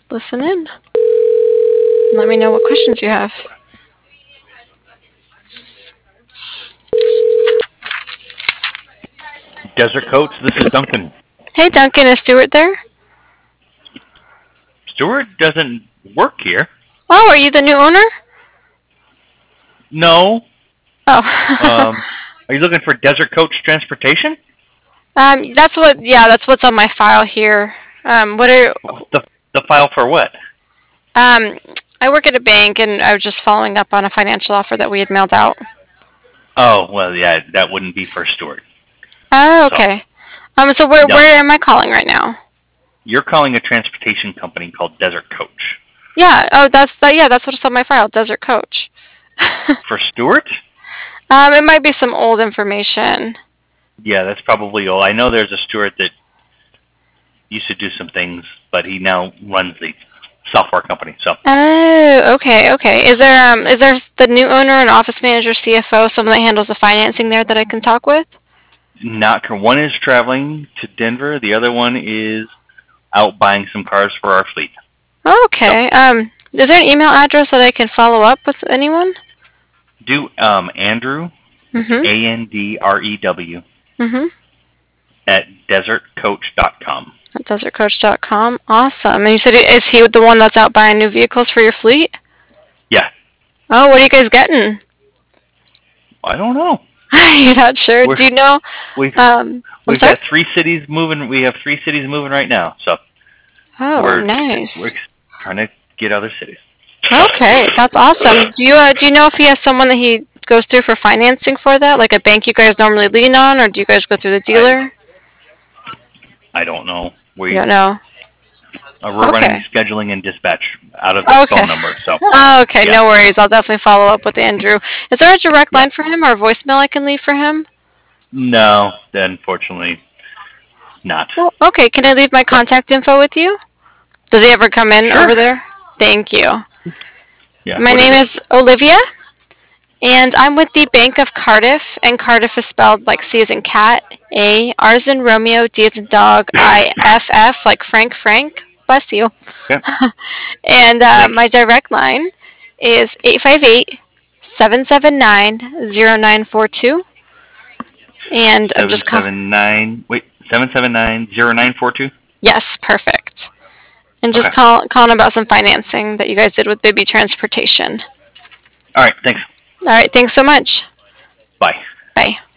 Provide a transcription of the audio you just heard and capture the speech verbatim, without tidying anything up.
listen in. Let me know what questions you have. Desert Coach, this is Duncan. Hey, Duncan, is Stuart there? Stuart doesn't work here. Oh, are you the new owner? No. Oh. um, are you looking for Desert Coach Transportation? Um, that's what. Yeah, that's what's on my file here. Um, what are the the file for what? Um, I work at a bank, and I was just following up on a financial offer that we had mailed out. Oh, well, yeah, that wouldn't be for Stuart. Oh, okay. So, um, so where no. where am I calling right now? You're calling a transportation company called Desert Coach. Yeah. Oh, that's that. Yeah, that's what's on my file. Desert Coach. For Stuart? Um, it might be some old information. Yeah, that's probably all. I know there's a Stuart that used to do some things, but he now runs the software company. So. Oh, okay, okay. Is there um is there the new owner, an office manager, C F O, someone that handles the financing there that I can talk with? Not one is traveling to Denver. The other one is out buying some cars for our fleet. Okay. So. Um, is there an email address that I can follow up with anyone? Do um Andrew, mm-hmm. A N D R E W, mm-hmm. at desert coach dot com. At desert coach dot com. Awesome. And you said, is he the one that's out buying new vehicles for your fleet? Yeah. Oh, what are you guys getting? I don't know. You're not sure? We're, Do you know? We've, um, we've got three cities moving. We have three cities moving right now. So. Oh, we're, nice. We're trying to get other cities. Okay, that's awesome. Do you uh, do you know if he has someone that he goes through for financing for that, like a bank you guys normally lean on, or do you guys go through the dealer? I, I don't know. We you don't know. Uh, we're okay. running scheduling and dispatch out of the okay. phone number. So. Oh, okay, yeah. No worries. I'll definitely follow up with Andrew. Is there a direct yeah. line for him or a voicemail I can leave for him? No, unfortunately, not. Well, okay. Can I leave my contact info with you? Does he ever come in sure. over there? Thank you. Yeah. My name is, is Olivia, and I'm with the Bank of Cardiff, and Cardiff is spelled like C as in cat, A, R as in Romeo, D as in dog, I, F, F, like Frank, Frank. Bless you. Okay. and uh, my direct line is eight five eight, seven seven nine, zero nine four two. And I'm just calling. seven seven nine, wait, seven seven nine, zero nine four two? Yes, perfect. And just okay. call, calling about some financing that you guys did with Bibby Transportation. All right, thanks. All right, thanks so much. Bye. Bye.